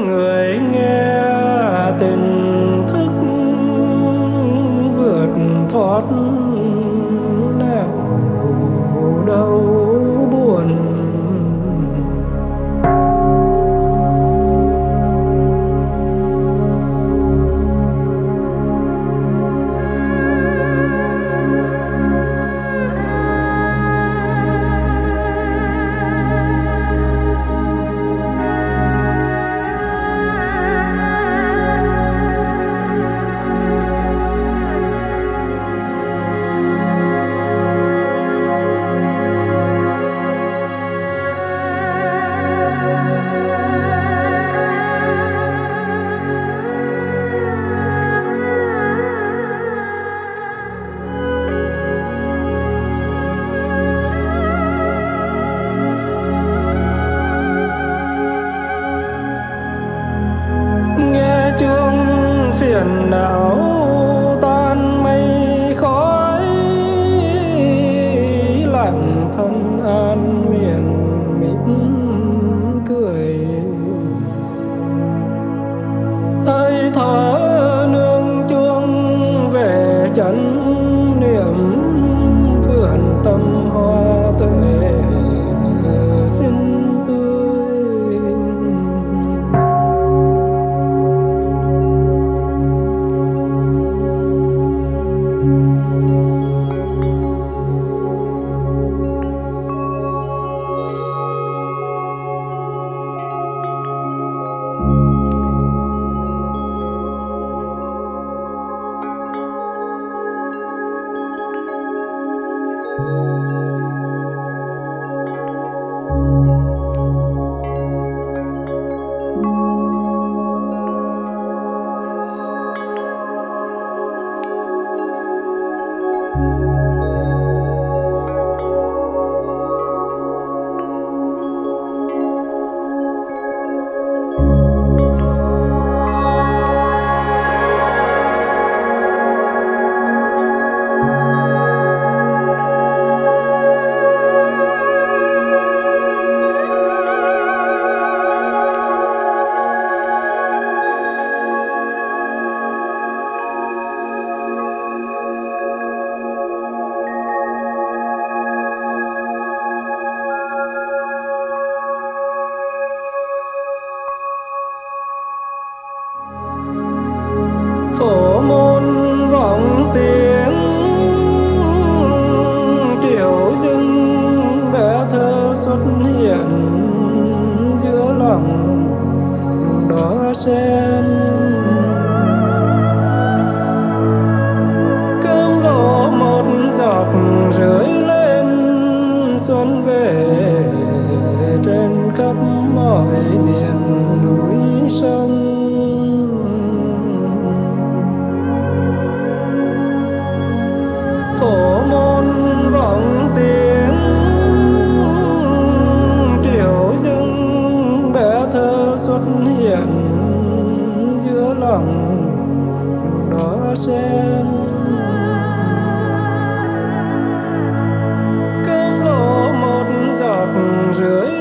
người nghe tình thức vượt thoát nẻo đau buồn. Phiền não tan mây khói, lặng thân an miệng mỉm cười. Hơi thở nương chuông về chánh niệm, vườn tâm hoa tuệ xinh tươi. Phổ môn vọng tiếng triều dưng, bé thơ xuất hiện giữa lòng đóa sen. Cơm lỗ một giọt rưới lên, xuân về trên khắp mọi miền núi sông. Phổ môn vọng tiếng triều dưng, bé thơ xuất hiện giữa lòng đóa sen. Cơm lỗ một giọt rưới